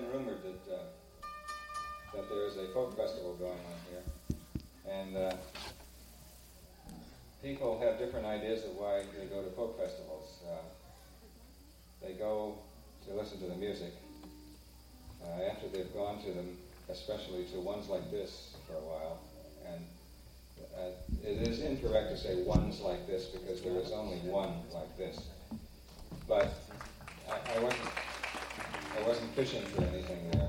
been rumored that there is a folk festival going on here, and people have different ideas of why they go to folk festivals. They go to listen to the music. After they've gone to them, especially to ones like this for a while, and it is incorrect to say ones like this because there is only one like this. But I wasn't fishing for anything there.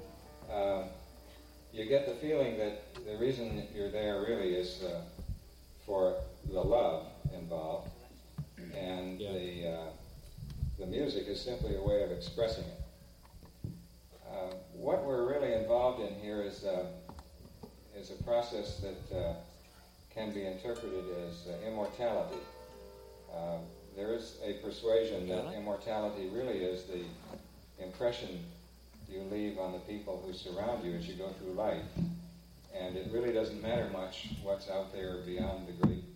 You get the feeling that the reason you're there really is for the love involved, and the music is simply a way of expressing it. What we're really involved in here is a process that can be interpreted as immortality. There is a persuasion that immortality really is the impression you leave on the people who surround you as you go through life. And it really doesn't matter much what's out there beyond the great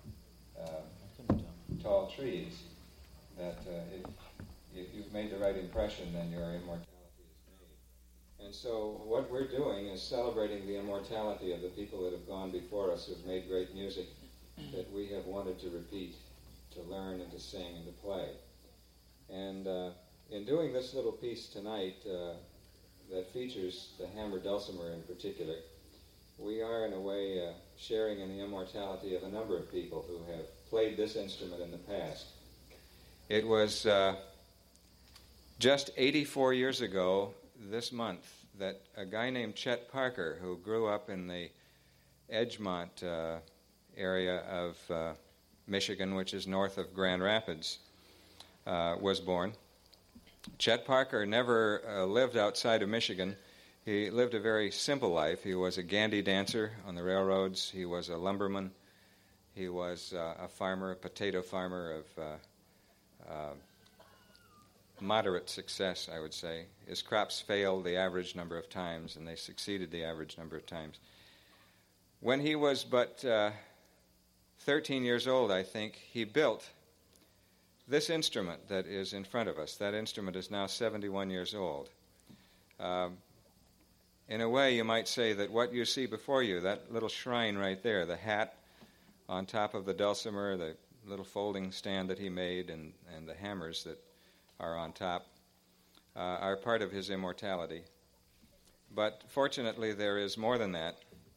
tall trees, that if you've made the right impression, then your immortality is made. And so what we're doing is celebrating the immortality of the people that have gone before us, who've made great music that we have wanted to repeat, to learn and to sing and to play. And in doing this little piece tonight that features the hammer dulcimer in particular, we are in a way sharing in the immortality of a number of people who have played this instrument in the past. It was just 84 years ago this month that a guy named Chet Parker, who grew up in the Edgemont area of Michigan, which is north of Grand Rapids, was born. Chet Parker never lived outside of Michigan. He lived a very simple life. He was a gandy dancer on the railroads. He was a lumberman. He was a farmer, a potato farmer of moderate success, I would say. His crops failed the average number of times, and they succeeded the average number of times. When he was but 13 years old, I think, he built this instrument that is in front of us. That instrument is now 71 years old. In a way, you might say that what you see before you, that little shrine right there, the hat on top of the dulcimer, the little folding stand that he made, and the hammers that are on top, are part of his immortality. But fortunately, there is more than that.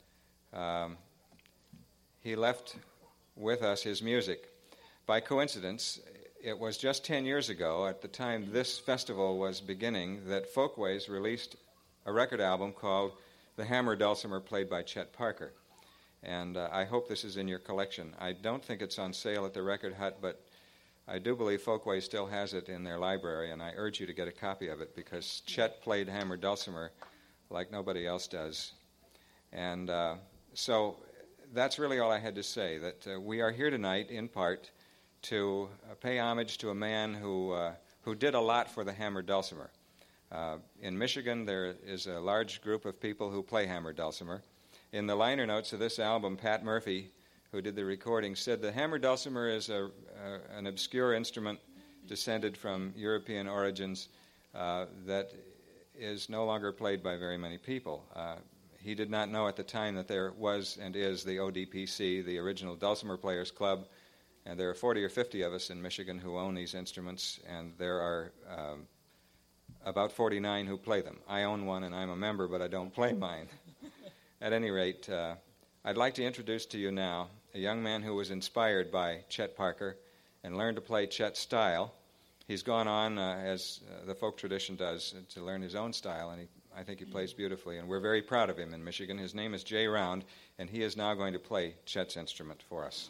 He left with us his music. By coincidence, it was just 10 years ago, at the time this festival was beginning, that Folkways released a record album called The Hammer Dulcimer Played by Chet Parker. And I hope this is in your collection. I don't think it's on sale at the Record Hut, but I do believe Folkways still has it in their library, and I urge you to get a copy of it, because Chet played hammer dulcimer like nobody else does. And so that's really all I had to say, that we are here tonight, in part, to pay homage to a man who did a lot for the hammer dulcimer. In Michigan, there is a large group of people who play hammer dulcimer. In the liner notes of this album, Pat Murphy, who did the recording, said the hammer dulcimer is an obscure instrument descended from European origins that is no longer played by very many people. He did not know at the time that there was and is the ODPC, the Original Dulcimer Players Club, and there are 40 or 50 of us in Michigan who own these instruments, and there are about 49 who play them. I own one, and I'm a member, but I don't play mine. At any rate, I'd like to introduce to you now a young man who was inspired by Chet Parker and learned to play Chet's style. He's gone on, as the folk tradition does, to learn his own style, and I think he plays beautifully, and we're very proud of him in Michigan. His name is Jay Round, and he is now going to play Chet's instrument for us.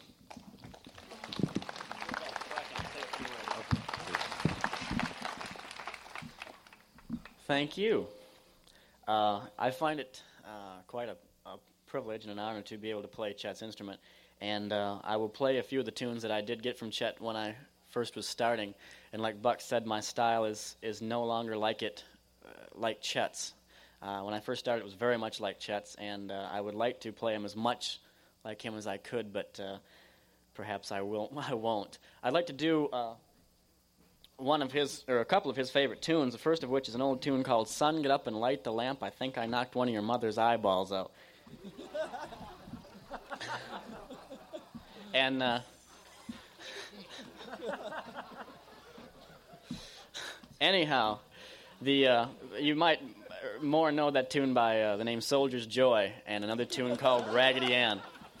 Thank you. I find it quite a privilege and an honor to be able to play Chet's instrument, and I will play a few of the tunes that I did get from Chet when I first was starting. And like Buck said, my style is no longer like Chet's. When I first started, it was very much like Chet's, and I would like to play him as much like him as I could, but perhaps I won't. I'd like to do a couple of his favorite tunes, the first of which is an old tune called Sun, Get Up and Light the Lamp. I think I knocked one of your mother's eyeballs out. And anyhow, you might more know that tune by the name Soldier's Joy, and another tune called Raggedy Ann.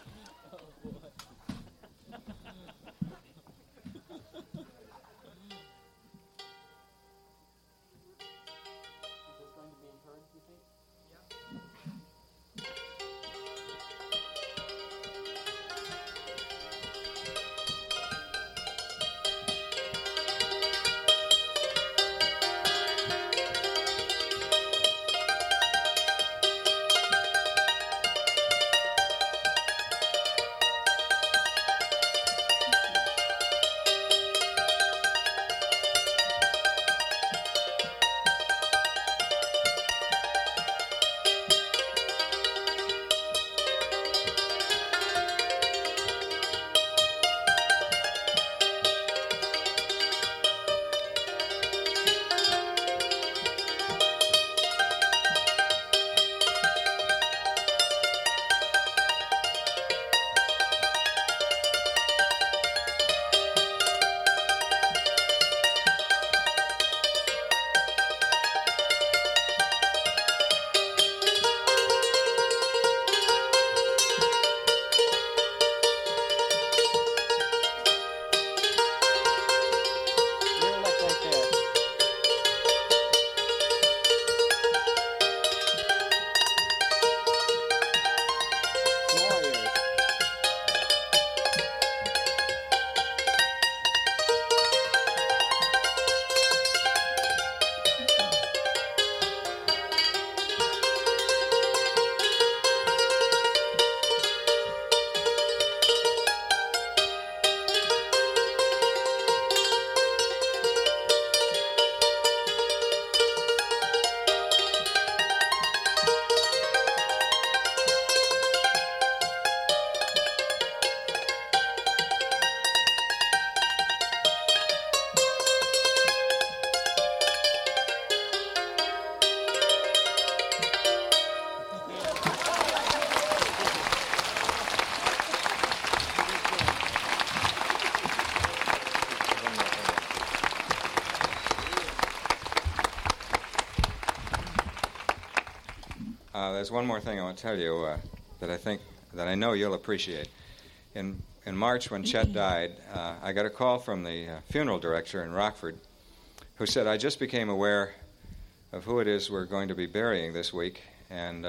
There's one more thing I want to tell you that I know you'll appreciate. In March, when Chet died, I got a call from the funeral director in Rockford, who said, I just became aware of who it is we're going to be burying this week, and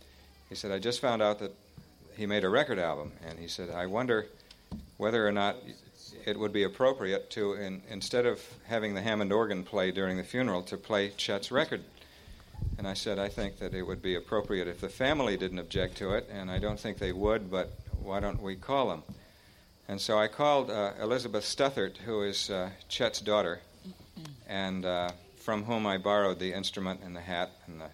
he said, I just found out that he made a record album, and he said, I wonder whether or not it would be appropriate to, instead of having the Hammond organ play during the funeral, to play Chet's record. And I said, I think that it would be appropriate if the family didn't object to it, and I don't think they would, but why don't we call them? And so I called Elizabeth Stuthert, who is Chet's daughter, and from whom I borrowed the instrument and the hat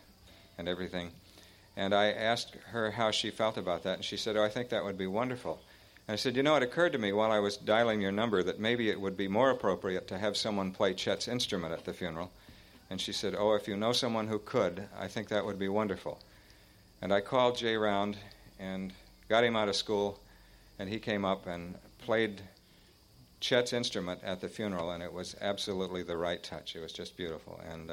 and everything. And I asked her how she felt about that, and she said, I think that would be wonderful. And I said, it occurred to me while I was dialing your number that maybe it would be more appropriate to have someone play Chet's instrument at the funeral. And she said, if you know someone who could, I think that would be wonderful. And I called Jay Round and got him out of school, and he came up and played Chet's instrument at the funeral, and it was absolutely the right touch. It was just beautiful. And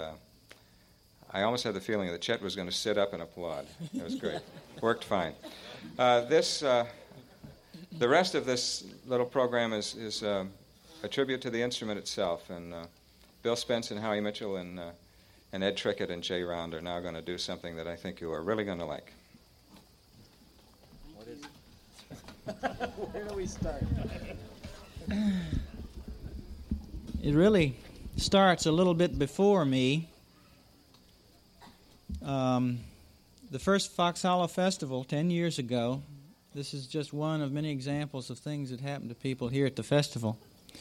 I almost had the feeling that Chet was going to sit up and applaud. It was great. Worked fine. The rest of this little program is a tribute to the instrument itself, and Bill Spence and Howie Mitchell and Ed Trickett and Jay Round are now going to do something that I think you are really going to like. What is it? Where do we start? It really starts a little bit before me. The first Fox Hollow Festival 10 years ago, this is just one of many examples of things that happened to people here at the festival.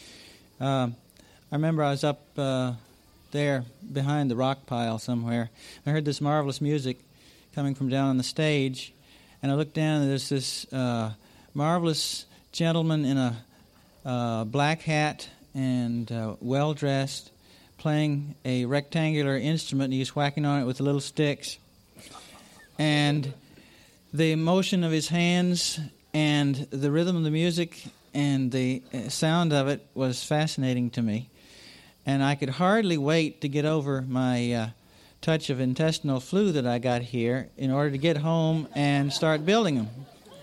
I remember I was up there behind the rock pile somewhere. I heard this marvelous music coming from down on the stage, and I looked down and there's this marvelous gentleman in a black hat and well-dressed, playing a rectangular instrument, and he's whacking on it with little sticks. And the motion of his hands and the rhythm of the music and the sound of it was fascinating to me. And I could hardly wait to get over my touch of intestinal flu that I got here in order to get home and start building them.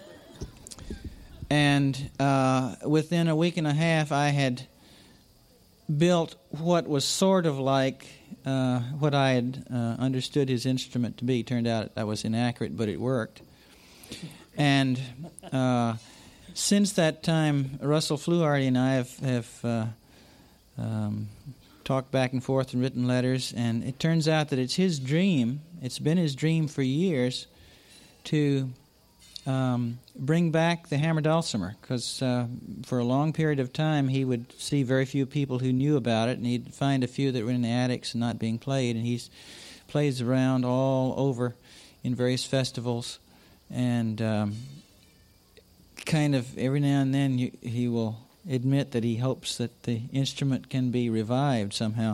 And within a week and a half, I had built what was sort of like what I had understood his instrument to be. Turned out that was inaccurate, but it worked. And since that time, Russell Fluharty and I have talked back and forth and written letters, and it turns out that it's his dream, it's been his dream for years, to bring back the hammer dulcimer, because for a long period of time he would see very few people who knew about it, and he'd find a few that were in the attics and not being played, and he plays around all over in various festivals, and kind of every now and then he will admit that he hopes that the instrument can be revived somehow.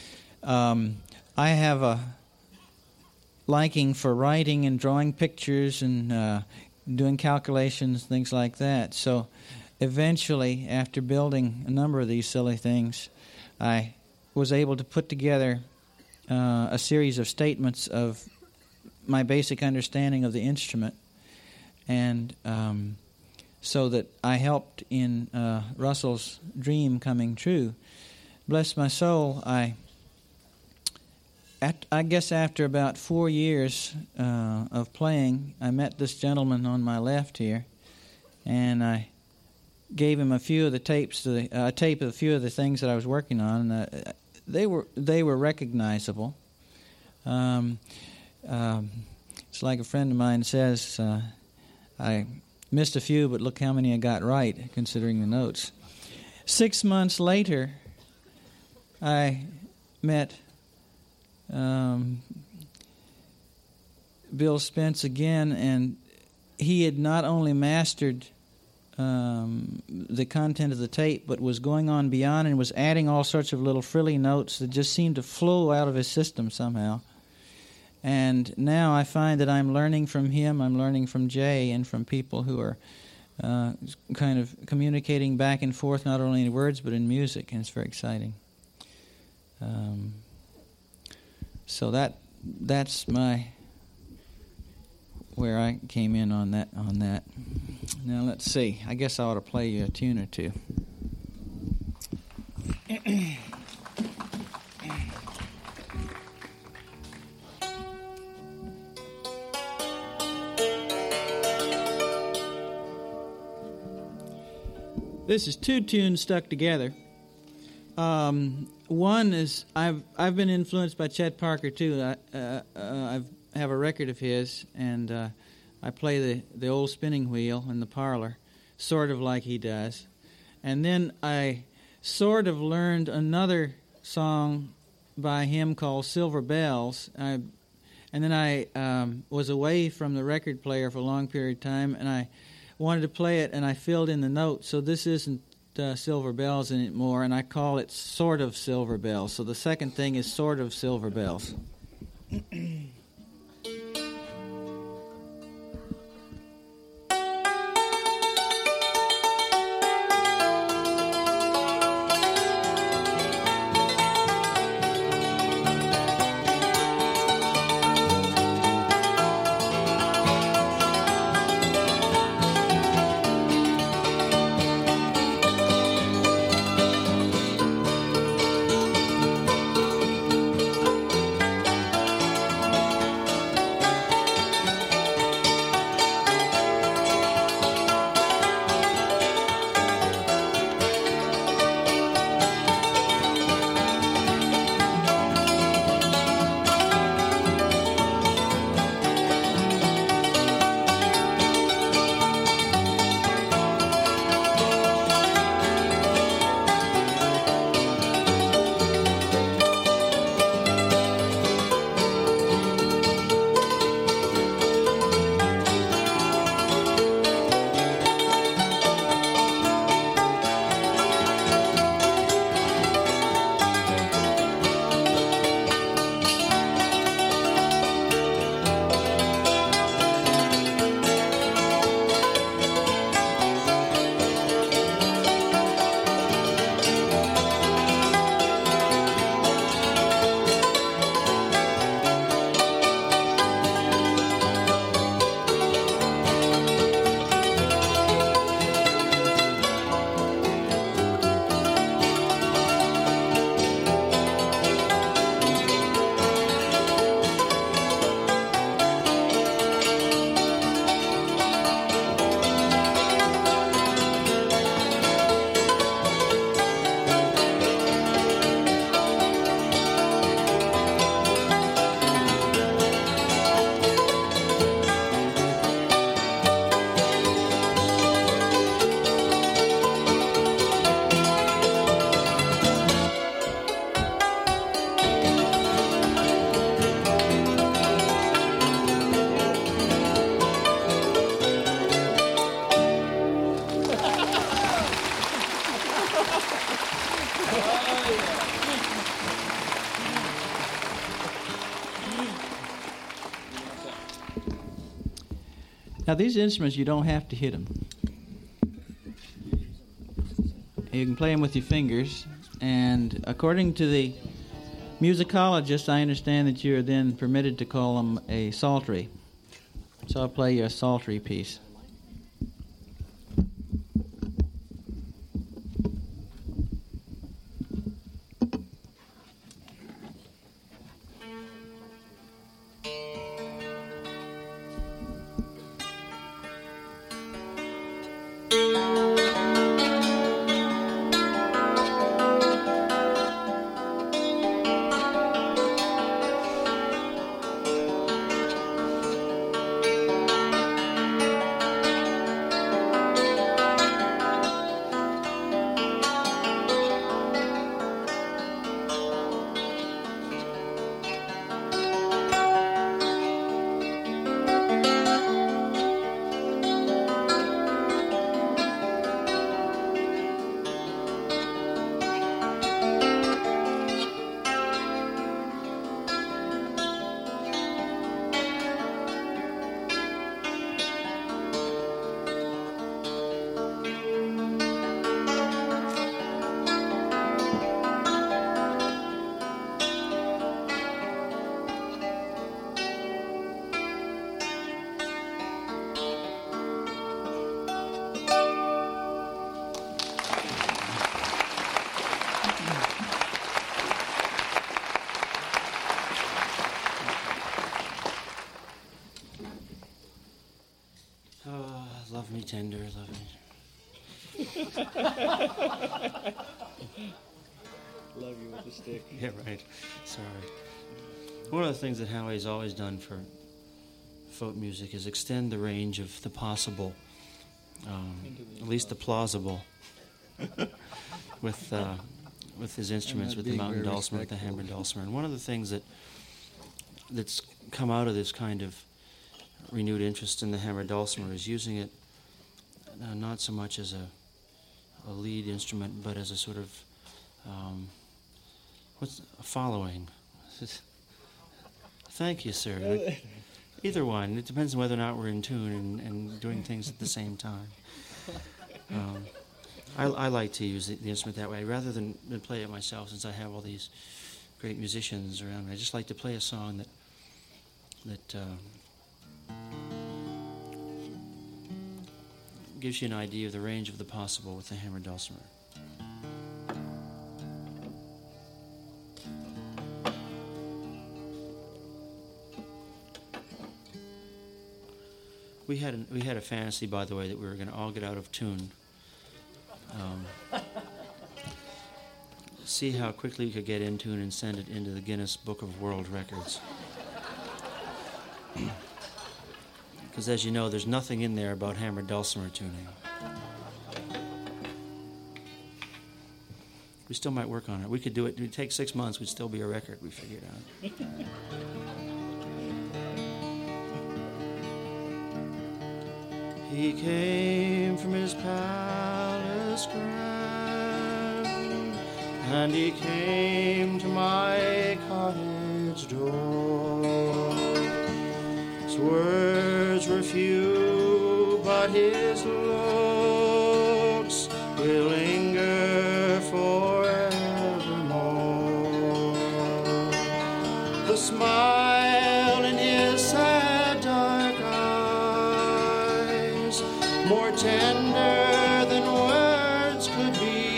I have a liking for writing and drawing pictures and doing calculations, things like that. So eventually, after building a number of these silly things, I was able to put together a series of statements of my basic understanding of the instrument, and so that I helped in Russell's dream coming true. Bless my soul, I guess after about 4 years of playing, I met this gentleman on my left here, and I gave him a few of the tapes, a tape of a few of the things that I was working on. And, they were recognizable. It's like a friend of mine says, I missed a few, but look how many I got right, considering the notes. 6 months later, I met Bill Spence again, and he had not only mastered the content of the tape, but was going on beyond and was adding all sorts of little frilly notes that just seemed to flow out of his system somehow. And now I find that I'm learning from him, I'm learning from Jay, and from people who are kind of communicating back and forth, not only in words but in music, and it's very exciting. So that's where I came in on that. Now let's see. I guess I ought to play you a tune or two. This is two tunes stuck together. One is I've been influenced by Chet Parker too. I have a record of his, and I play the old spinning wheel in the parlor, sort of like he does. And then I sort of learned another song by him called Silver Bells. And then I was away from the record player for a long period of time, and I wanted to play it, and I filled in the notes. So this isn't Silver Bells anymore, and I call it Sort of Silver Bells. So the second thing is Sort of Silver Bells. Now, these instruments, you don't have to hit them. You can play them with your fingers, and according to the musicologist, I understand that you are then permitted to call them a psaltery. So I'll play you a psaltery piece. Love me tender, love me. Love you with a stick. Yeah, right. Sorry. One of the things that Howie's always done for folk music is extend the range of the possible, at least the plausible, with his instruments, with the mountain dulcimer, with the hammered dulcimer. And one of the things that's come out of this kind of renewed interest in the hammered dulcimer is using it not so much as a lead instrument, but as a sort of following. Thank you, sir. Either one. It depends on whether or not we're in tune and doing things at the same time. I like to use the instrument that way rather than play it myself, since I have all these great musicians around me. I just like to play a song that gives you an idea of the range of the possible with the hammered dulcimer. We had a fantasy, by the way, that we were going to all get out of tune. See how quickly we could get in tune and send it into the Guinness Book of World Records. Because as you know, there's nothing in there about hammered dulcimer tuning. We still might work on it. We could do it. It would take 6 months. We'd still be a record, we figured out. He came from his palace grand, and he came to my cottage door. His words were few, but his looks will linger forevermore. The smile in his sad dark eyes, more tender than words could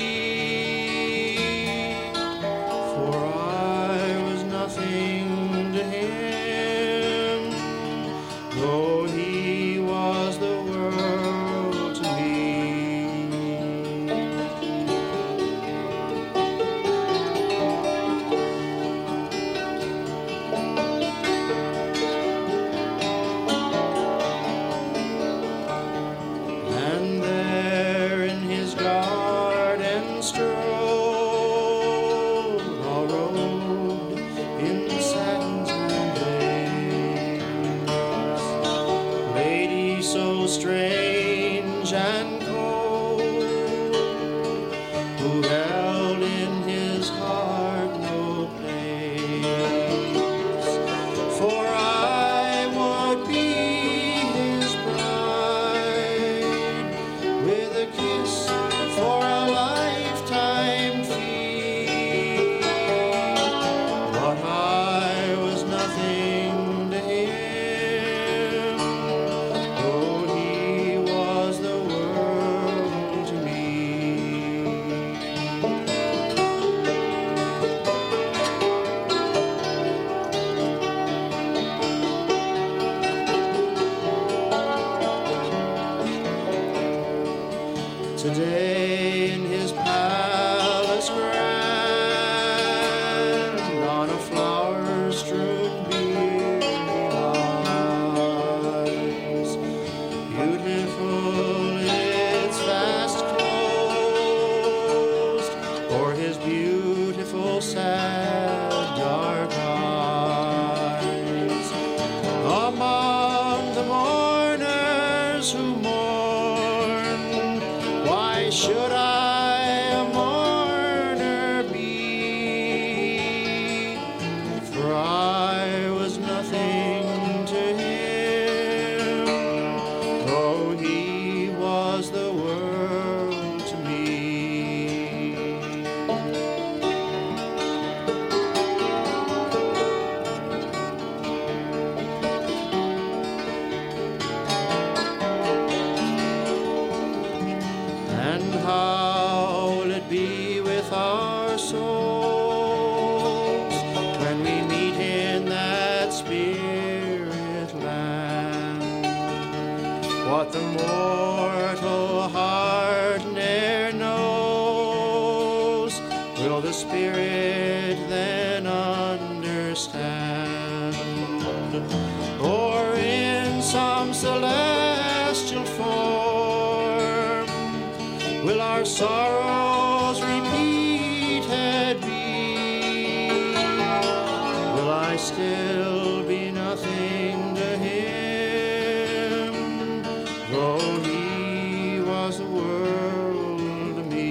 be, for I was nothing to him, though he was the world to me. And there in his garden strolled, all robed in satins and lace, lady so strange and cold, who held in his heart no place. For I would be his bride, today in his palace grand, on a flower-strewn bier he lies. Beautiful its vast closed, for his beautiful sad dark eyes. Among the mourners who mourn, why should I a mourner be? For I was nothing to him, though he was the world to me. And how will it be with our souls when we meet in that spirit land? What the mortal heart ne'er knows, will the spirit then understand? Or in some celestial form will our sorrows repeated be? Will I still be nothing to him, though he was the world to me?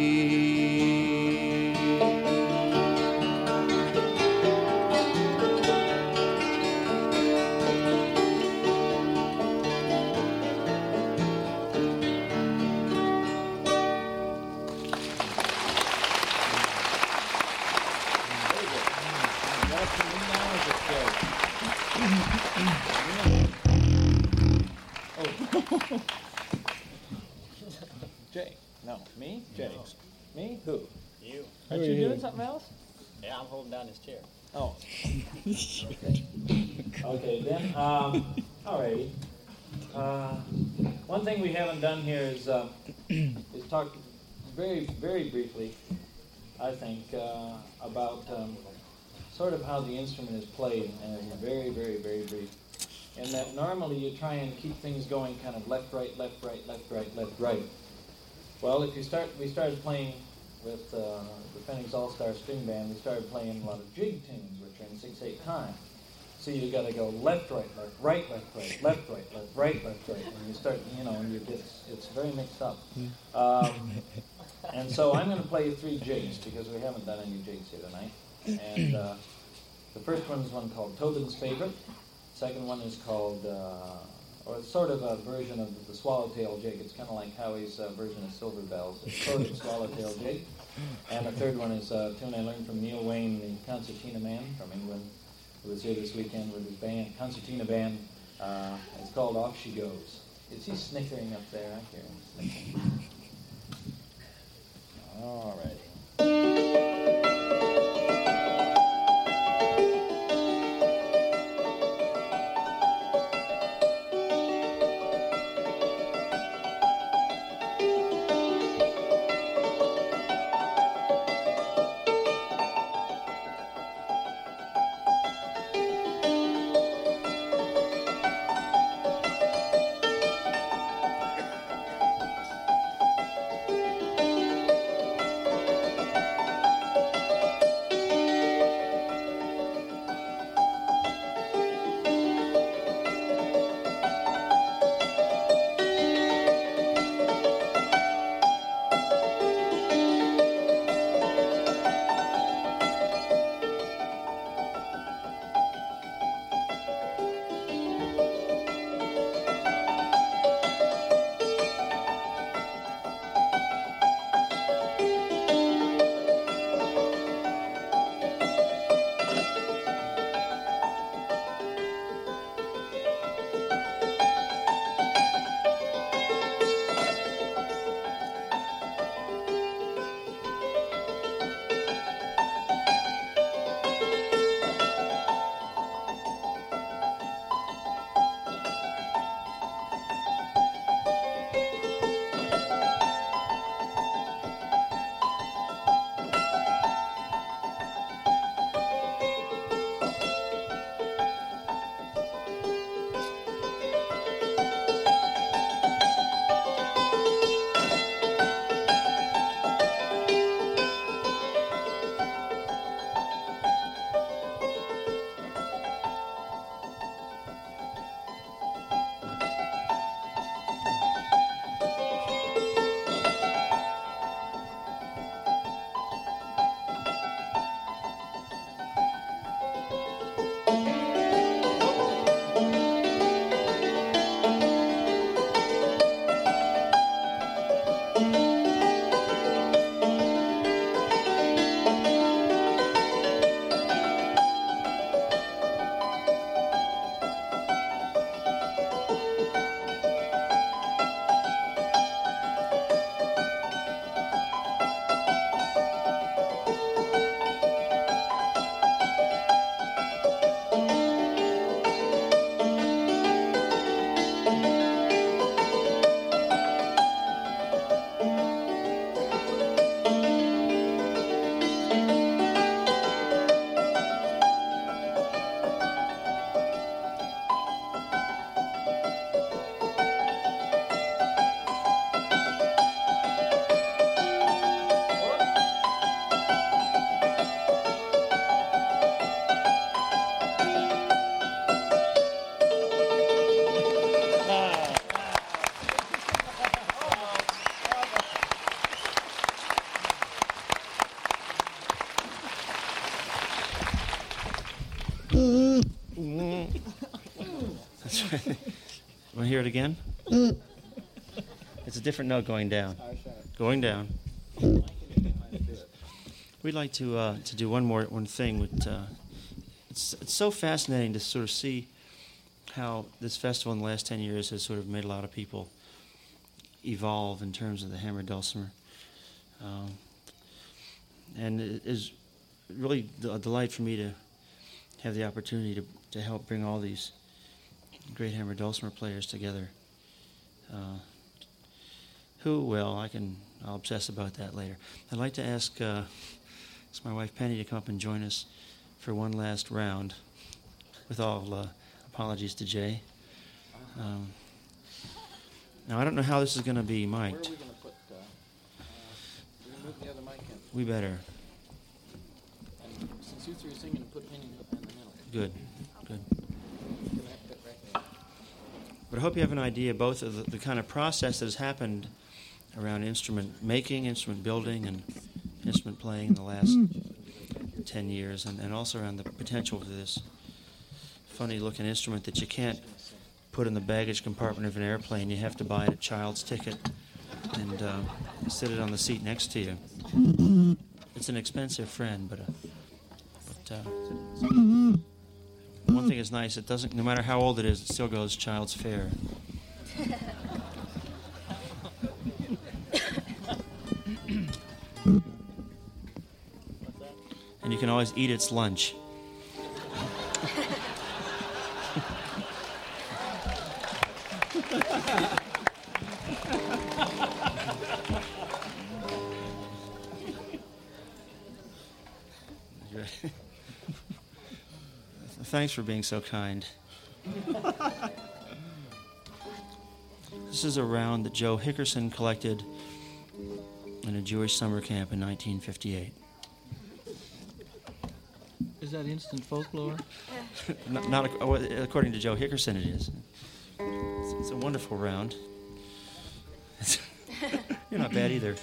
Jay. No, me? Jay. Me? Who? You. Aren't you doing something else? Yeah, I'm holding down his chair. Oh. Okay, then, alrighty. One thing we haven't done here is talk very, very briefly, I think, about sort of how the instrument is played, and very, very, very brief. And that normally you try and keep things going kind of left, right, left, right, left, right, left, right. Well, we started playing with the Phoenix All-Star String Band, we started playing a lot of jig tunes, which are in 6/8 time. So you got to go left, right, left, right, left, right, left, right, left, right, left, right. And you start, and it's very mixed up. And so I'm going to play you 3 jigs because we haven't done any jigs here tonight. And the first one is one called Tobin's Favorite. Second one is called, or it's sort of a version of the Swallowtail Jig. It's kind of like Howie's version of Silver Bells. It's sort of a Swallowtail Jig. And the third one is a tune I learned from Neil Wayne, the Concertina man from England, who was here this weekend with his band, Concertina band. It's called Off She Goes. Is he snickering up there? I hear him snickering. All righty. Want to hear it again? It's a different note going down. Going down. We'd like to do one thing. It's so fascinating to sort of see how this festival in the last 10 years has sort of made a lot of people evolve in terms of the hammered dulcimer. And it is really a delight for me to have the opportunity to help bring all these great hammered dulcimer players together. I'll obsess about that later. I'd like to ask my wife Penny to come up and join us for one last round, with all apologies to Jay. Now, I don't know how this is going to be mic'd. Where are we going to put, we can move the other mic in. We better. And since you three are singing, put Penny in the middle. Good. But I hope you have an idea both of the kind of process that has happened around instrument making, instrument building, and instrument playing in the last 10 years, and also around the potential for this funny-looking instrument that you can't put in the baggage compartment of an airplane. You have to buy it a child's ticket and sit it on the seat next to you. It's an expensive friend, but one thing is nice. It doesn't. No matter how old it is, it still goes child's fare. And you can always eat its lunch. Thanks for being so kind. This is a round that Joe Hickerson collected in a Jewish summer camp in 1958. Is that instant folklore? Not according to Joe Hickerson, it is. It's a wonderful round. You're not bad either.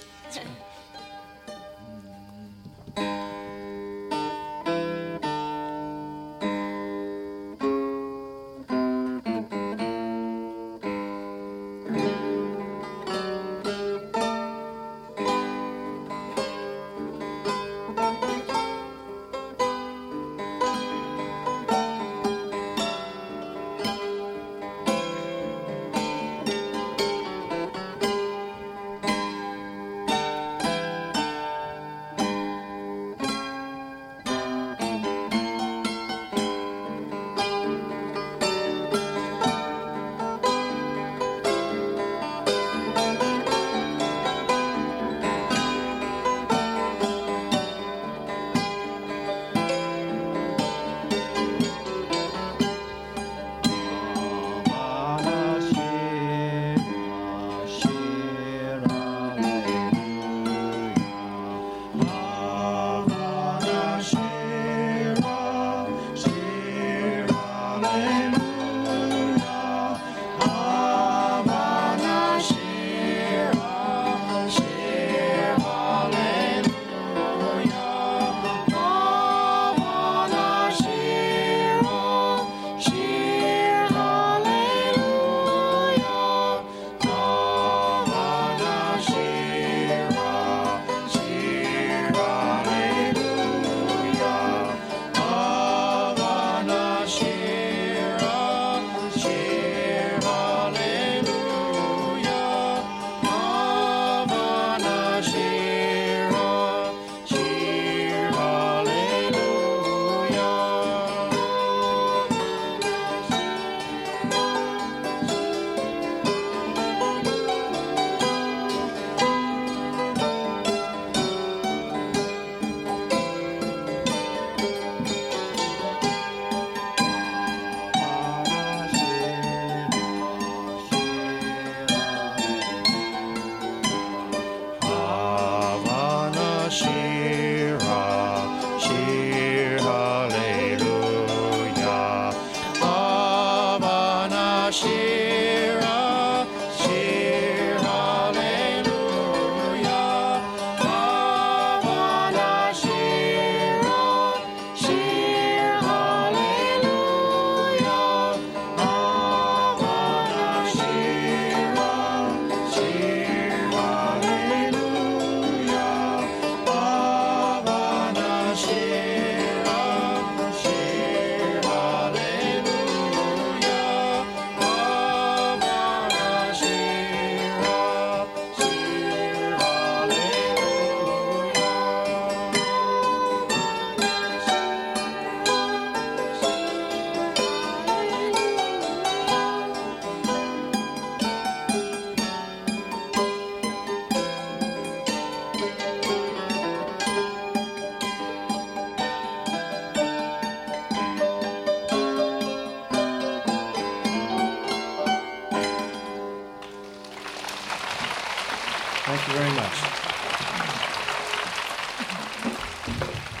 Thank you very much.